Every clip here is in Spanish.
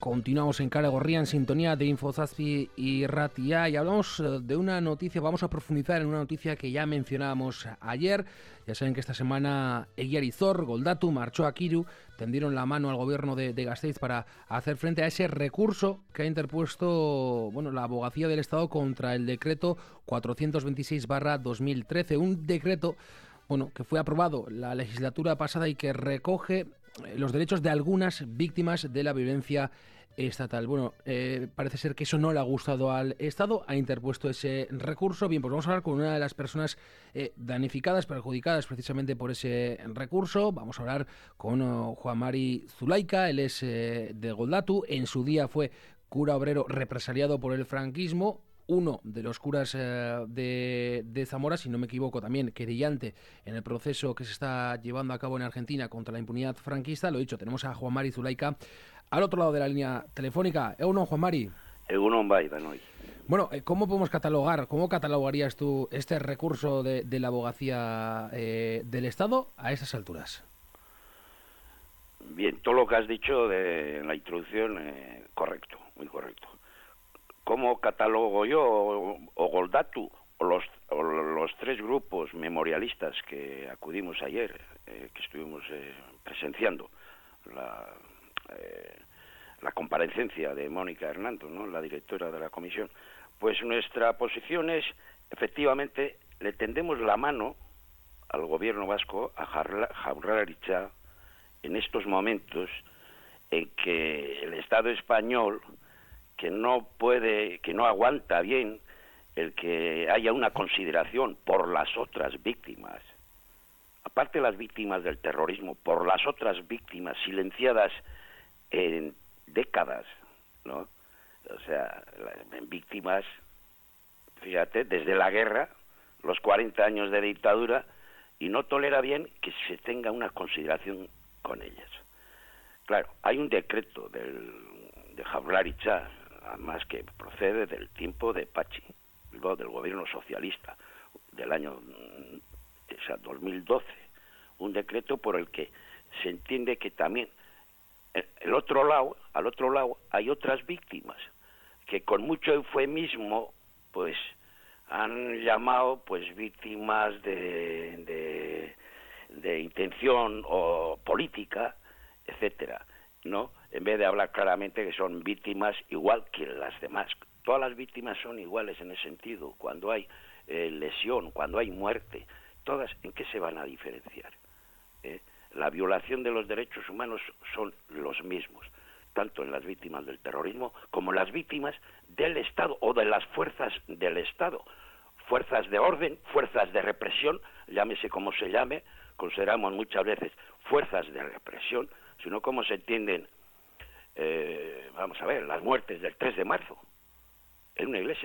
Continuamos en Kale Gorria, en sintonía de Infozazpi y Ratia, y hablamos de una noticia, vamos a profundizar en una noticia que ya mencionábamos ayer. Ya saben que esta semana Egiari Izor, Goldatu, Martxoa Kiru tendieron la mano al gobierno de Gasteiz para hacer frente a ese recurso que ha interpuesto la Abogacía del Estado contra el decreto 426/2013, un decreto que fue aprobado la legislatura pasada y que recoge los derechos de algunas víctimas de la violencia estatal. Parece ser que eso no le ha gustado al Estado, ha interpuesto ese recurso. Bien, pues vamos a hablar con una de las personas damnificadas, perjudicadas precisamente por ese recurso. Vamos a hablar con Juan Mari Zulaika, él es de Goldatu, en su día fue cura obrero represaliado por el franquismo, uno de los curas de Zamora, si no me equivoco, también querellante en el proceso que se está llevando a cabo en Argentina contra la impunidad franquista. Lo dicho, tenemos a Juan Mari Zulaika al otro lado de la línea telefónica. Egunon, Juan Mari. Egunon, bai, danoi. Bueno, ¿cómo catalogarías tú este recurso de la abogacía del Estado a estas alturas? Bien, todo lo que has dicho en la introducción, correcto, muy correcto. ¿Cómo catalogo yo o Goldatu o los tres grupos memorialistas que acudimos ayer, que estuvimos presenciando la comparecencia de Mónica Hernando, ¿no?, la directora de la comisión? Pues nuestra posición es, efectivamente, le tendemos la mano al gobierno vasco, a Jaurlaritza, en estos momentos en que el Estado español, que no aguanta bien el que haya una consideración por las otras víctimas, aparte de las víctimas del terrorismo, por las otras víctimas silenciadas en décadas, ¿no? O sea, víctimas, fíjate, desde la guerra, los 40 años de dictadura, y no tolera bien que se tenga una consideración con ellas. Claro, hay un decreto de Jaurlaritza, además que procede del tiempo de Patxi, del gobierno socialista, del año 2012, un decreto por el que se entiende que también al otro lado hay otras víctimas que con mucho eufemismo pues han llamado pues víctimas de intención o política, etcétera, ¿no? En vez de hablar claramente que son víctimas igual que las demás. Todas las víctimas son iguales en ese sentido. Cuando hay lesión, cuando hay muerte, todas, ¿en qué se van a diferenciar? La violación de los derechos humanos son los mismos, tanto en las víctimas del terrorismo como en las víctimas del Estado o de las fuerzas del Estado. Fuerzas de orden, fuerzas de represión, llámese como se llame, consideramos muchas veces fuerzas de represión, sino como se entienden, vamos a ver, las muertes del 3 de marzo, en una iglesia,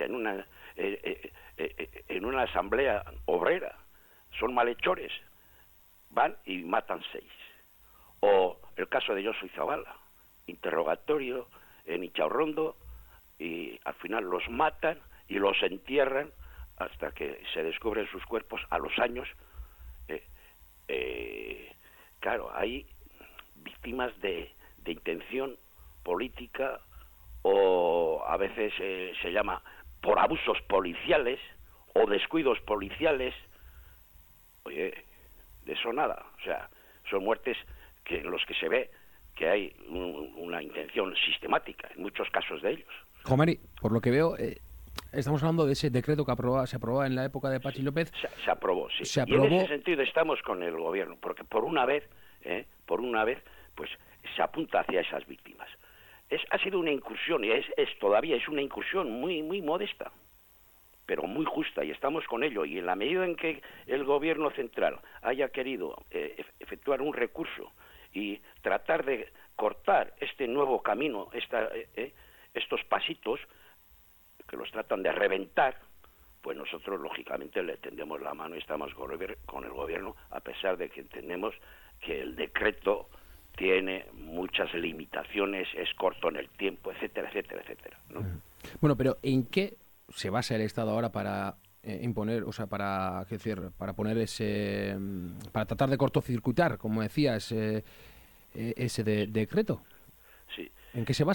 en una asamblea obrera, son malhechores, van y matan 6. O el caso de Josu Zabala, interrogatorio en Inchaurrondo, y al final los matan y los entierran hasta que se descubren sus cuerpos a los años. Claro, hay víctimas de intención política, o a veces se llama por abusos policiales o descuidos policiales. Oye, de eso nada. O sea, son muertes en los que se ve que hay una intención sistemática en muchos casos de ellos. Juan Mari, por lo que veo, estamos hablando de ese decreto que se aprobó en la época de Patxi López. Se aprobó, sí. Se aprobó. Y en ese sentido estamos con el gobierno, porque por una vez, pues se apunta hacia esas víctimas. Ha sido una incursión, y todavía es una incursión muy, muy modesta, pero muy justa, y estamos con ello. Y en la medida en que el gobierno central haya querido efectuar un recurso y tratar de cortar este nuevo camino, estos pasitos que los tratan de reventar, pues nosotros lógicamente le tendemos la mano y estamos con el gobierno, a pesar de que entendemos que el decreto tiene muchas limitaciones, es corto en el tiempo, etcétera, etcétera, etcétera, ¿no? Bueno, pero ¿en qué se basa el Estado ahora para imponer, o sea, para poner para tratar de cortocircuitar, como decías, ese decreto? Sí. ¿En qué se basa?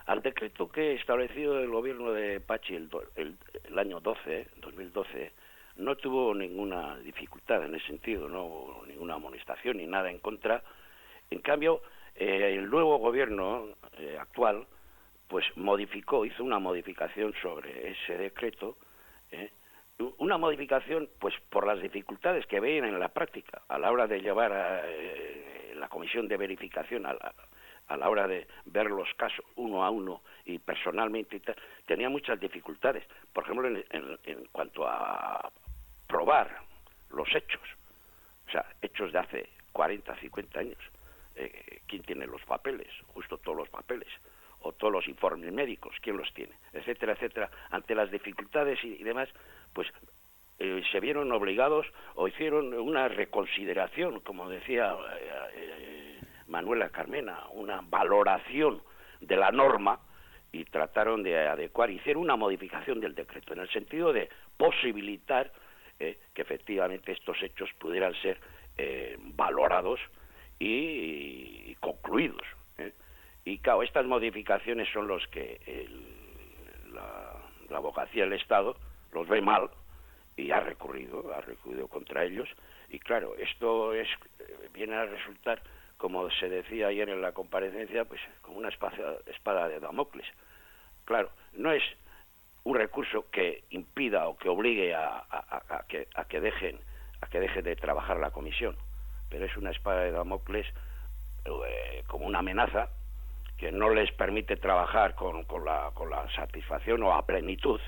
al decreto que estableció el gobierno de Pachi el año 2012, no tuvo ninguna dificultad en ese sentido, no hubo ninguna amonestación ni nada en contra. En cambio, el nuevo gobierno actual, pues hizo una modificación sobre ese decreto, una modificación pues por las dificultades que veían en la práctica a la hora de llevar a la comisión de verificación a la hora de ver los casos uno a uno y personalmente y tal, tenía muchas dificultades. Por ejemplo, en cuanto a probar los hechos, o sea, hechos de hace 40, 50 años. ¿Quién tiene los papeles? Justo todos los papeles. O todos los informes médicos, ¿quién los tiene? Etcétera, etcétera. Ante las dificultades y demás, pues se vieron obligados o hicieron una reconsideración, como decía Manuela Carmena, una valoración de la norma y trataron de adecuar, hicieron una modificación del decreto en el sentido de posibilitar que efectivamente estos hechos pudieran ser valorados y concluidos. Y claro, estas modificaciones son los que la abogacía del Estado los ve mal y ha recurrido contra ellos. Y claro, esto viene a resultar, como se decía ayer en la comparecencia, pues como una espada de Damocles. Claro, no es un recurso que impida o que obligue a que deje de trabajar la comisión, pero es una espada de Damocles como una amenaza que no les permite trabajar con la satisfacción o a plenitud,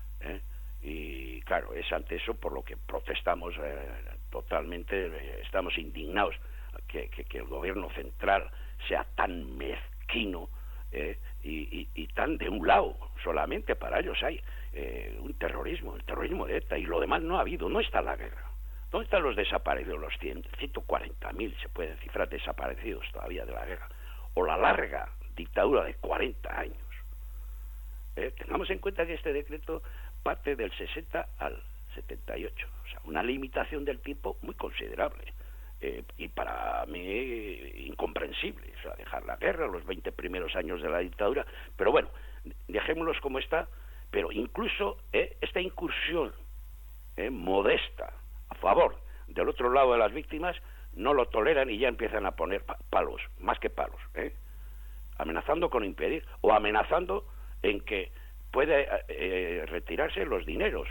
y claro, es ante eso por lo que protestamos totalmente, estamos indignados que el gobierno central sea tan mezquino y tan de un lado, solamente para ellos hay un terrorismo, el terrorismo de ETA, y lo demás no ha habido, no está la guerra. ¿Dónde están los desaparecidos, los 140.000 se pueden cifrar desaparecidos todavía de la guerra? O la larga dictadura de 40 años. Tengamos en cuenta que este decreto parte del 60 al 78, o sea, una limitación del tiempo muy considerable, y para mí incomprensible, o sea, dejar la guerra, los 20 primeros años de la dictadura, pero bueno, dejémoslos como está, pero incluso esta incursión modesta a favor del otro lado de las víctimas no lo toleran y ya empiezan a poner palos, más que palos, amenazando con impedir o amenazando en que puede retirarse los dineros,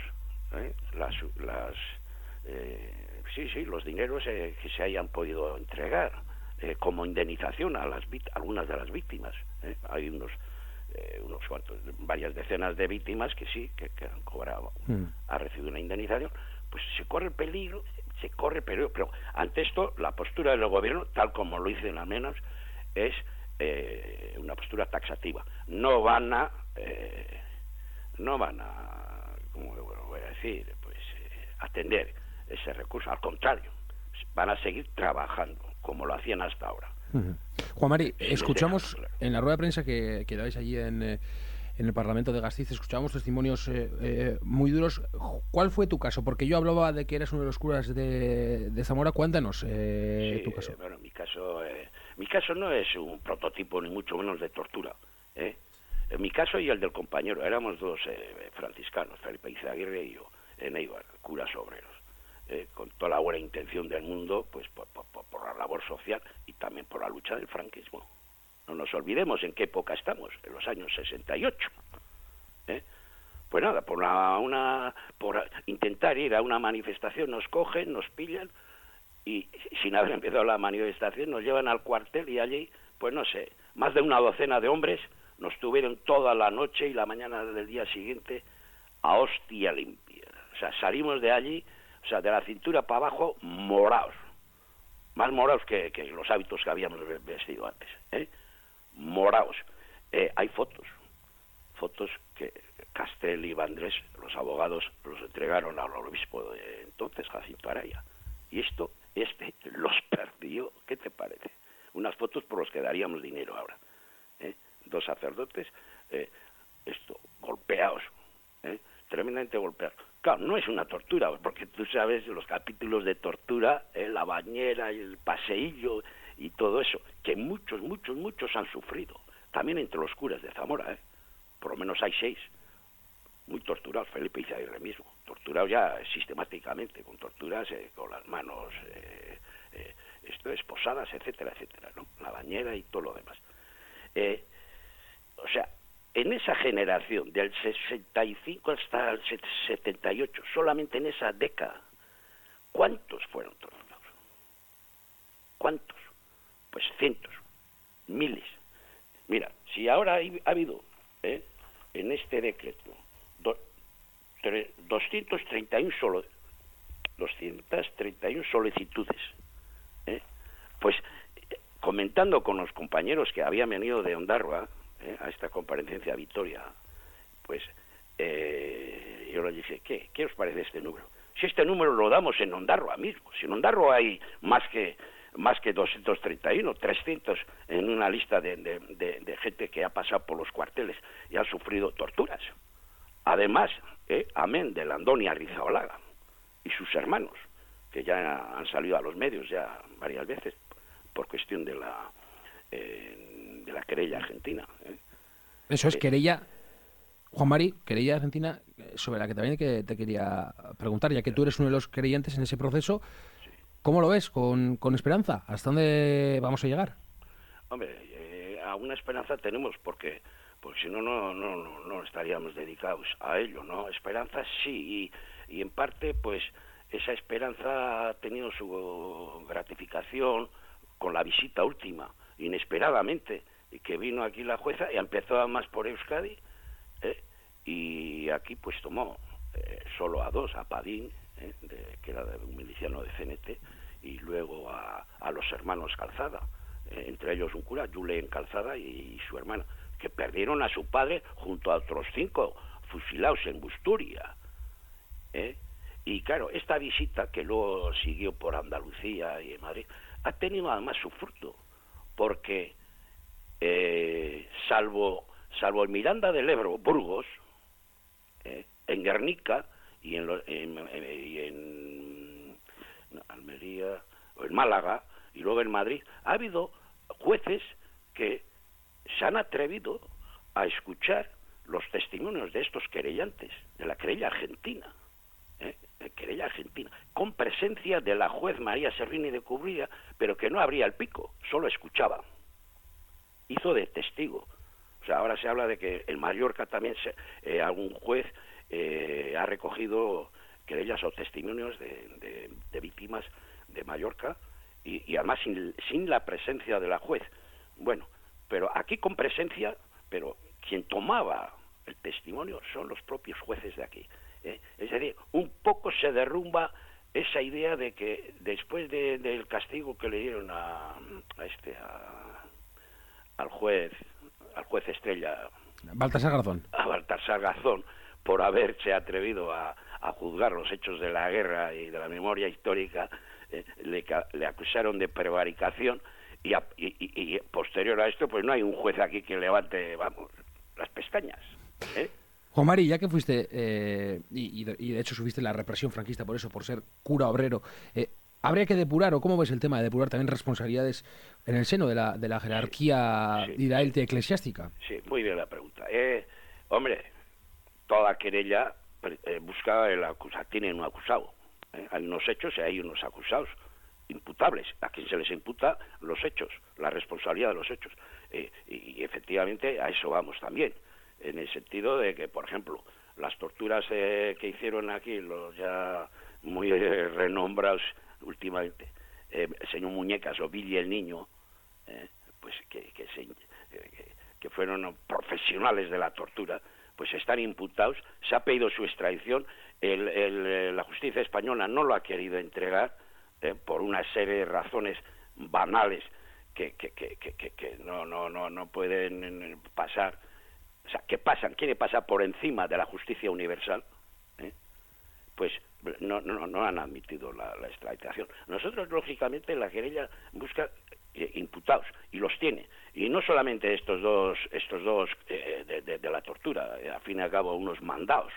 los dineros que se hayan podido entregar como indemnización a algunas de las víctimas. Hay unos cuantos, varias decenas de víctimas que sí, que han cobrado, ha recibido una indemnización. Pues se corre peligro, pero ante esto la postura del gobierno, tal como lo dicen al menos, es una postura taxativa. No van a, como voy a decir, pues atender ese recurso, al contrario, van a seguir trabajando como lo hacían hasta ahora. Juan Mari, escuchamos en la rueda de prensa que dais allí en el Parlamento de Gasteiz, escuchábamos testimonios muy duros. ¿Cuál fue tu caso? Porque yo hablaba de que eras uno de los curas de Zamora. Cuéntanos tu caso. Bueno, mi caso no es un prototipo ni mucho menos de tortura. En mi caso y el del compañero, éramos dos franciscanos, Felipe Izaguirre y yo, en Eibar, curas obreros, con toda la buena intención del mundo, pues por la labor social y también por la lucha del franquismo. No nos olvidemos en qué época estamos, en los años 68. Pues nada, por intentar ir a una manifestación nos cogen, nos pillan y sin haber empezado la manifestación nos llevan al cuartel y allí, pues no sé, más de una docena de hombres nos tuvieron toda la noche y la mañana del día siguiente a hostia limpia. O sea, salimos de allí, o sea, de la cintura para abajo, morados. Más morados que los hábitos que habíamos vestido antes, morados. Hay fotos que Castel y Vandrés, los abogados, los entregaron al obispo de entonces, Jacinto Araya. Y este los perdió. ¿Qué te parece? Unas fotos por las que daríamos dinero ahora. Dos sacerdotes, golpeados, tremendamente golpeados. Claro, no es una tortura, porque tú sabes los capítulos de tortura, la bañera, el paseillo y todo eso, que muchos han sufrido. también entre los curas de Zamora, por lo menos hay 6 muy torturados, Felipe Izaguirre mismo, torturados ya sistemáticamente, con torturas con las manos esposadas, etcétera, etcétera, ¿no? La bañera y todo lo demás. O sea, en esa generación, del 65 hasta el 78, solamente en esa década, ¿cuántos fueron torturados? ¿Cuántos? Pues cientos, miles. Mira, si ahora ha habido en este decreto 231 solicitudes, pues comentando con los compañeros que habían venido de Ondarroa a esta comparecencia a Vitoria, pues yo les dije, ¿qué os parece este número? Si este número lo damos en Ondarroa mismo, si en Ondarroa hay más que 231, 300 en una lista de gente que ha pasado por los cuarteles y ha sufrido torturas. Además, amén de Andoni Arrizabalaga y sus hermanos, que ya han salido a los medios ya varias veces por cuestión de la querella argentina. Eso es querella, Juan Mari, querella argentina, sobre la que también te quería preguntar, ya que tú eres uno de los creyentes en ese proceso. ¿Cómo lo ves? ¿Con esperanza? ¿Hasta dónde vamos a llegar? Hombre, a una esperanza tenemos, porque si no, no estaríamos dedicados a ello, ¿no? Esperanza sí, y en parte, pues, esa esperanza ha tenido su gratificación con la visita última, inesperadamente, y que vino aquí la jueza y empezó a más por Euskadi, y aquí pues tomó solo a 2, a Padín, que era de un miliciano de CNT, y luego a los hermanos Calzada, entre ellos un cura, Julen Calzada y su hermana, que perdieron a su padre junto a otros 5 fusilados en Busturia. Y claro, esta visita, que luego siguió por Andalucía y en Madrid, ha tenido además su fruto, porque salvo el Miranda del Ebro, Burgos, en Guernica y en Almería, o en Málaga, y luego en Madrid, ha habido jueces que se han atrevido a escuchar los testimonios de estos querellantes, de la querella argentina, con presencia de la juez María Servini de Cubrilla, pero que no abría el pico, solo escuchaba. Hizo de testigo. O sea, ahora se habla de que en Mallorca también algún juez ha recogido querellas o testimonios de víctimas de Mallorca y además sin la presencia de la juez. Bueno, pero aquí con presencia, pero quien tomaba el testimonio son los propios jueces de aquí. Es decir, un poco se derrumba esa idea de que después del castigo que le dieron al juez estrella, Baltasar Garzón, a Baltasar Garzón, por haberse atrevido a juzgar los hechos de la guerra y de la memoria histórica, le acusaron de prevaricación y posterior a esto, pues no hay un juez aquí que levante, las pestañas. Juan Mari, ya que fuiste, y de hecho sufriste la represión franquista por eso, por ser cura obrero, ¿habría que depurar, o cómo ves el tema de depurar también responsabilidades en el seno de la jerarquía y la élite eclesiástica? Sí, muy bien la pregunta. Hombre, toda querella busca tiene un acusado. Hay unos hechos y hay unos acusados imputables, a quien se les imputa los hechos, la responsabilidad de los hechos. Y efectivamente a eso vamos también, en el sentido de que, por ejemplo, las torturas que hicieron aquí los ya muy renombrados últimamente, el señor Muñecas o Billy el Niño, pues que fueron profesionales de la tortura, pues están imputados, se ha pedido su extradición, la justicia española no lo ha querido entregar por una serie de razones banales que no pueden pasar. O sea, que quiere pasar por encima de la justicia universal, pues no han admitido la extraditación. Nosotros, lógicamente, la querella busca imputados, y los tiene. Y no solamente estos dos de la tortura, al fin y al cabo unos mandados,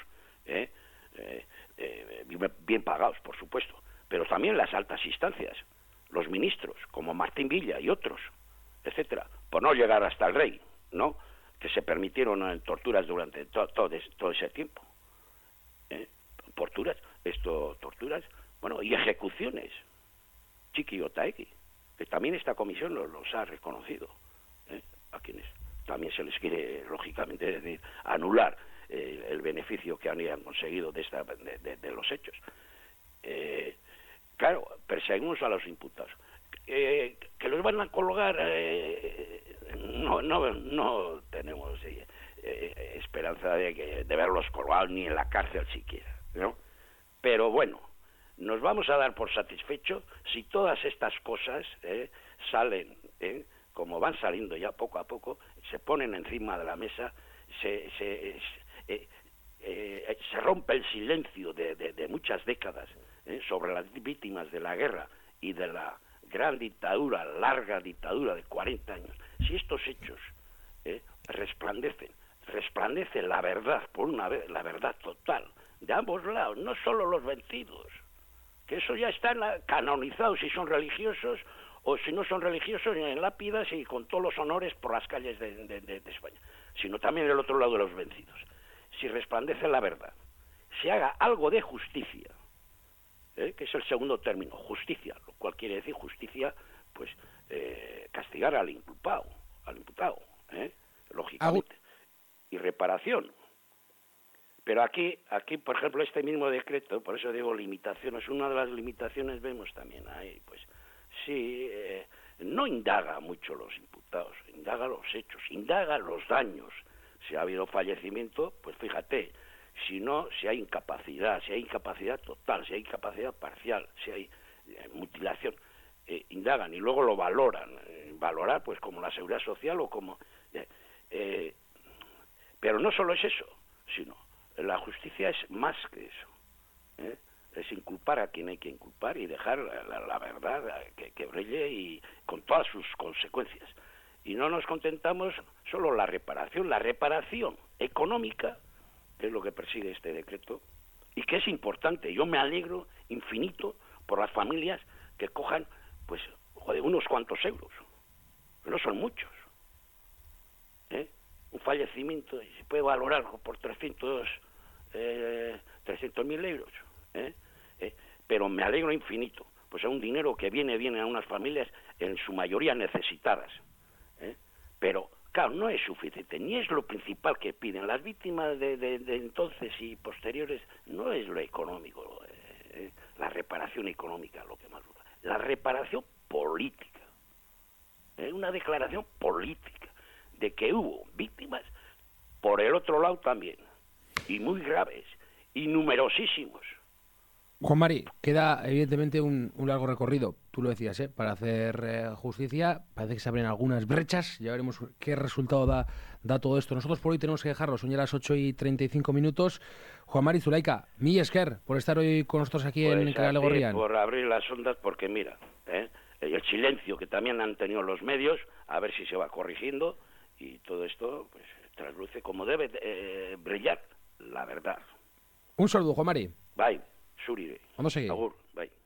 bien pagados, por supuesto, pero también las altas instancias, los ministros, como Martín Villa y otros, etcétera, por no llegar hasta el rey, ¿no?, que se permitieron torturas durante todo ese tiempo. Torturas, bueno, y ejecuciones. Chiki Otaegi, que también esta comisión los ha reconocido, a quienes también se les quiere, lógicamente, decir, anular el beneficio que han conseguido de los hechos. Claro, perseguimos a los imputados. Que los van a colgar, no tenemos esperanza de verlos colgados ni en la cárcel siquiera, ¿no? Pero bueno, nos vamos a dar por satisfecho si todas estas cosas salen, como van saliendo ya poco a poco, se ponen encima de la mesa, se rompe el silencio de muchas décadas sobre las víctimas de la guerra y de la gran dictadura, larga dictadura de 40 años. Si estos hechos resplandece la verdad, por una vez, la verdad total, de ambos lados, no solo los vencidos, que eso ya están canonizados si son religiosos, o si no son religiosos, en lápidas y con todos los honores por las calles de España, sino también el otro lado de los vencidos. Si resplandece la verdad, se haga algo de justicia, que es el segundo término, justicia, lo cual quiere decir justicia, pues castigar al imputado, lógicamente, y reparación. Pero aquí, por ejemplo, este mismo decreto, por eso digo limitaciones, una de las limitaciones vemos también ahí, pues sí, no indaga mucho los imputados, indaga los hechos, indaga los daños. Si ha habido fallecimiento, pues fíjate, si hay incapacidad total, si hay incapacidad parcial, si hay mutilación, indagan y luego lo valoran, valorar pues como la seguridad social o como... pero no solo es eso, sino la justicia es más que eso, es inculpar a quien hay que inculpar y dejar la verdad que brille y con todas sus consecuencias. Y no nos contentamos solo la reparación económica, que es lo que persigue este decreto, y que es importante. Yo me alegro infinito por las familias que cojan, pues, unos cuantos euros, no son muchos. Un fallecimiento se puede valorar por 300.000 euros, pero me alegro infinito, pues es un dinero que viene a unas familias en su mayoría necesitadas, pero claro, no es suficiente, ni es lo principal que piden las víctimas de entonces y posteriores, no es lo económico, la reparación económica lo que más dura, la reparación política, una declaración política de que hubo víctimas por el otro lado también, y muy graves, y numerosísimos. Juan Mari, queda evidentemente un largo recorrido, tú lo decías, para hacer justicia. Parece que se abren algunas brechas, ya veremos qué resultado da todo esto. Nosotros por hoy tenemos que dejarlo, son ya las 8:35. Juan Mari Zulaika, mi esker por estar hoy con nosotros aquí pues en Kale Gorrian. Por abrir las ondas, porque mira, el silencio que también han tenido los medios, a ver si se va corrigiendo, y todo esto pues trasluce como debe brillar la verdad. Un saludo, Juan Mari. Bye. Surire. Vamos a seguir. Agur, bye.